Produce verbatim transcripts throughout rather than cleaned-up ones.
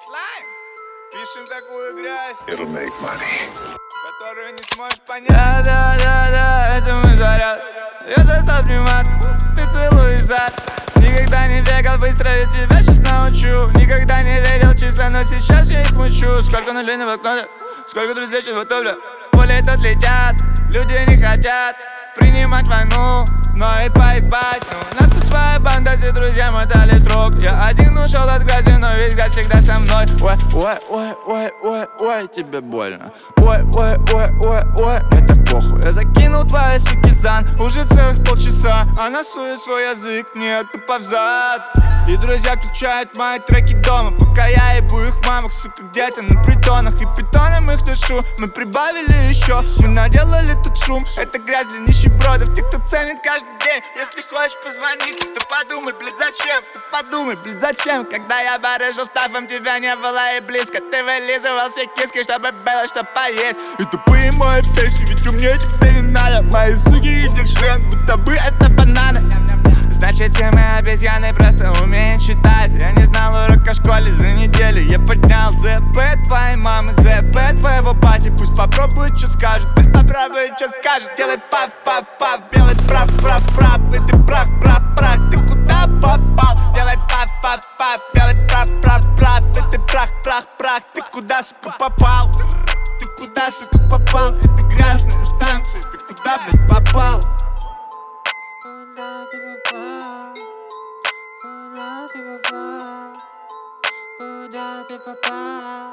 Слайм. Пишем такую грязь, It'll make money. которую не сможешь понять. Да, да, да, да, это мой заряд. Я достал пневмат, ты целуешь зад. Никогда не бегал быстро, ведь тебя сейчас научу. Никогда не верил числа, но сейчас я их мучу. Сколько нулей на блокноте, сколько друзей сейчас готовлю. Поле тут летят, люди не хотят принимать войну, но и поебать. Ну, у нас тут своя банда, все друзья мотали с рук. Я один ушел от грязи, но весь грязь всегда со мной. Ой, ой, ой, ой, ой, ой, тебе больно. Ой, ой, ой, ой, ой, мне так похуй. Я закинул твои суки зан уже целых полчаса. Она сует свой язык мне тупо взад. И друзья включают мои треки дома, пока я ебу их мамок, сука, где-то на притонах. И питоном их душу мы прибавили еще. Мы наделали тут шум, это грязь для нищебродов. Те, кто ценит каждый день. Если хочешь позвонить, то подумай, блядь, зачем? Ты подумай, блядь, зачем? Когда я барыжил стафом, тебя не было и близко. Ты вылизывал все киски, чтобы было что поесть. И тупые мои песни, ведь умнее теперь не надо. Мои суки едят член, будто бы это бананы. Значит, все мы обезьяны просто умеем читать. Я не знал урока в школе за неделю. Я поднял ЗП твоей мамы, ЗП твоего бати. Пусть попробует, что скажет, пусть попробует, что скажет. Делай паф, паф, паф, белый прав, прав, прав. И ты прах, прах, прах, ты куда попал? Делай паф, паф, паф, белый прав, прав, прав. И ты прах, прах, прах, ты куда, сука, попал? Ты куда, сука, попал? Это грязная станция, ты куда, блядь, попал? Куда ты попал? Куда ты попал? Куда ты попал?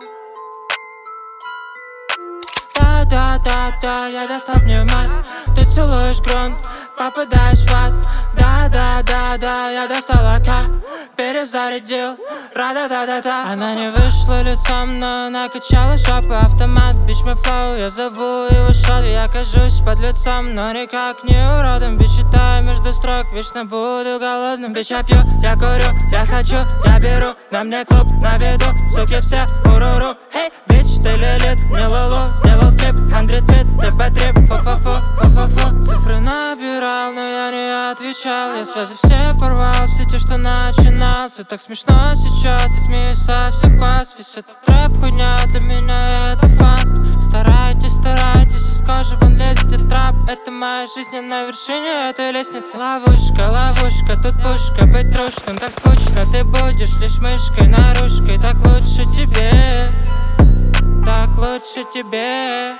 Да, да, да, да, я достал пневмат. Ты целуешь грунт, попадаешь в ад. Да, да, да, да, я достал АК. Перезарядил, ра-да-да-да-да. Она не вышла лицом, но накачала жопу. Автомат, бич мой флоу, я зову его шот. Я кажусь под лицом, но никак не уродом. Бич, читаю между строк, вечно буду голодным. Бич, я пью, я курю, я хочу, я беру. На мне клуб, на виду, суки все, уруру. Эй, бич, ты лилит, не лулу. Сделал флип, хандрит фит, ты потрип. Фу-фу-фу, фу-фу-фу. Цифры набирал, но я не отвечал. Я связи все порвал, все те, что начинал. Все так смешно сейчас, я смеюсь со всех вас. Весь этот рэп хуйня, для меня это фан. Старайтесь, старайтесь, из кожи вон лезете трап. Это моя жизнь, я на вершине этой лестницы. Ловушка, ловушка, тут пушка. Быть трушным так скучно, ты будешь лишь мышкой, наружкой. Так лучше тебе, так лучше тебе.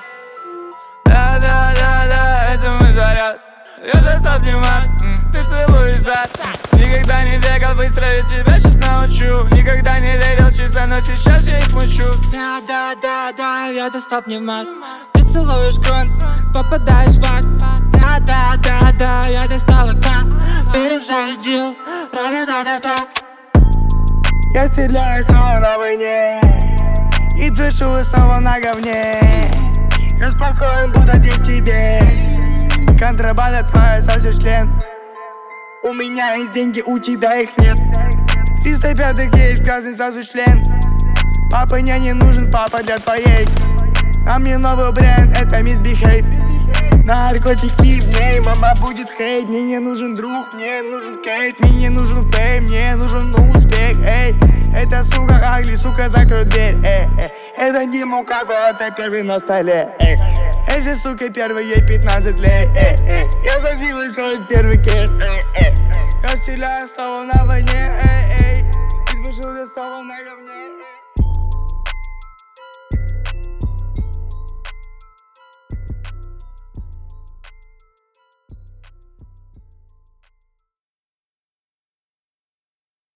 Да, да, да, да, это мой заряд. Я достал пневмат, ты целуешь зад. Никогда не бегал быстро, ведь тебя сейчас научу. Никогда не верил в числа, но сейчас я их мучу. Да, да, да, да, я достал пневмат. Ты целуешь грунт, попадаешь в ад. Да, да, да, да, я достал АК. Перезарядил, ра-да-да-да-да. Я стреляю снова на войне и дышу снова на говне. Я спокоен, будто здесь тебе. Контрабанда твоя, сосешь член. У меня есть деньги, у тебя их нет. Триста пятых есть, красный сосу член. Папа мне не нужен, папа для твоей. А мне новый бренд, это Misbehave. Наркотики в ней, мама будет хейт. Мне не нужен друг, мне нужен кейт. Мне не нужен фейм, мне нужен успех, эй. Это сука агли, сука, закрой дверь, эй, эй. Это не мукафе, это первый на столе, эй. Эти сука первый, ей пятнадцать лет, эй, эй. Я забилась, хоть первый кеш, эй, эй. Я стреляю снова на войне, эй.